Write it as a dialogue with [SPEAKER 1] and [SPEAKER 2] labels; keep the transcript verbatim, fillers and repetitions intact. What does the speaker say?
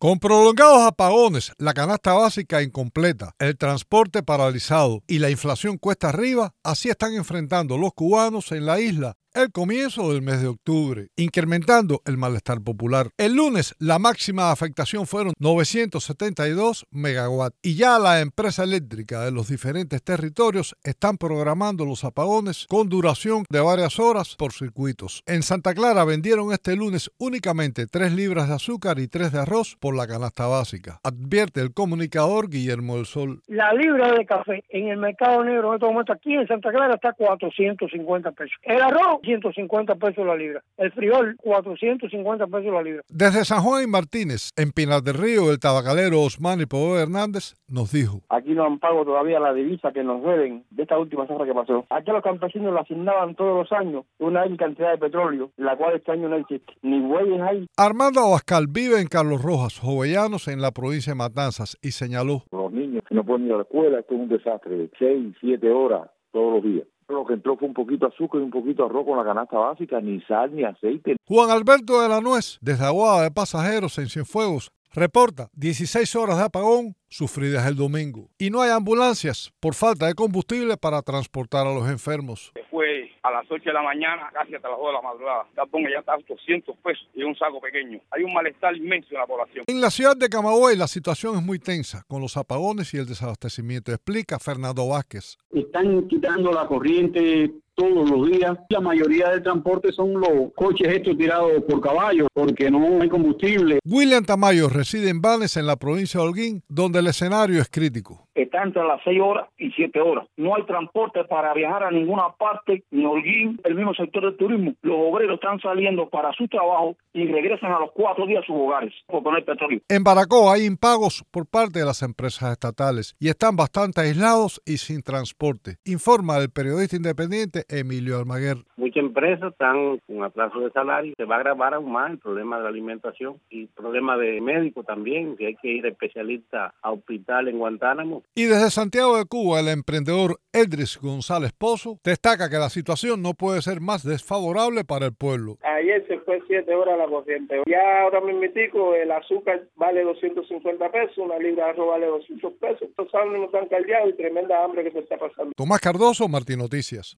[SPEAKER 1] Con prolongados apagones, la canasta básica incompleta, el transporte paralizado y la inflación cuesta arriba, así están enfrentando los cubanos en la isla el comienzo del mes de octubre, incrementando el malestar popular. El lunes, la máxima afectación fueron novecientos setenta y dos megawatts y ya la empresa eléctrica de los diferentes territorios están programando los apagones con duración de varias horas por circuitos. En Santa Clara vendieron este lunes únicamente tres libras de azúcar y tres de arroz por la canasta básica, advierte el comunicador Guillermo del Sol.
[SPEAKER 2] La libra de café en el mercado negro en este momento aquí en Santa Clara está a cuatrocientos cincuenta pesos. El arroz, ciento cincuenta pesos la libra. El frijol, cuatrocientos cincuenta pesos la libra.
[SPEAKER 1] Desde San Juan y Martínez, en Pinar del Río, el tabacalero Osman y Poe Hernández nos dijo:
[SPEAKER 3] aquí no han pagado todavía la divisa que nos deben de esta última cifra que pasó. Aquí a los campesinos le asignaban todos los años una cantidad de petróleo, la cual este año no existe. Ni bueyes hay.
[SPEAKER 1] Armando Abascal vive en Carlos Rojas, Jovellanos, en la provincia de Matanzas, y señaló:
[SPEAKER 4] los niños que no pueden ir a la escuela, esto es un desastre de seis, siete horas todos los días. Lo que entró fue un poquito de azúcar y un poquito de arroz con la canasta básica, ni sal ni aceite.
[SPEAKER 1] Juan Alberto de la Nuez, desde Aguada de Pasajeros en Cienfuegos, reporta dieciséis horas de apagón sufridas el domingo. Y no hay ambulancias por falta de combustible para transportar a los enfermos.
[SPEAKER 5] Fue a las ocho de la mañana, casi hasta las dos de la madrugada. Capón ya está a doscientos pesos y un saco pequeño. Hay un malestar inmenso en la población.
[SPEAKER 1] En la ciudad de Camagüey la situación es muy tensa, con los apagones y el desabastecimiento, explica Fernando Vázquez.
[SPEAKER 6] Están quitando la corriente todos los días. La mayoría del transporte son los coches estos tirados por caballos, porque no hay combustible.
[SPEAKER 1] William Tamayo reside en Banes, en la provincia de Holguín, donde el escenario es crítico.
[SPEAKER 7] Está entre las seis horas y siete horas. No hay transporte para viajar a ninguna parte, ni Holguín, el mismo sector del turismo. Los obreros están saliendo para su trabajo y regresan a los cuatro días a sus hogares por poner petróleo.
[SPEAKER 1] En Baracoa hay impagos por parte de las empresas estatales y están bastante aislados y sin transporte, informa el periodista independiente Emilio Almaguer.
[SPEAKER 8] Muchas empresas están con atraso de salario, se va a agravar aún más el problema de la alimentación y el problema de médicos también, que hay que ir a especialistas a hospital en Guantánamo.
[SPEAKER 1] Y desde Santiago de Cuba, el emprendedor Eldris González Pozo destaca que la situación no puede ser más desfavorable para el pueblo.
[SPEAKER 9] Ayer se fue siete horas la corriente. Ya ahora mismitico el azúcar vale doscientos cincuenta pesos, una libra de arroz vale doscientos pesos. Estos ánimos están caldeados y tremenda hambre que se está pasando.
[SPEAKER 1] Tomás Cardoso, Martín Noticias.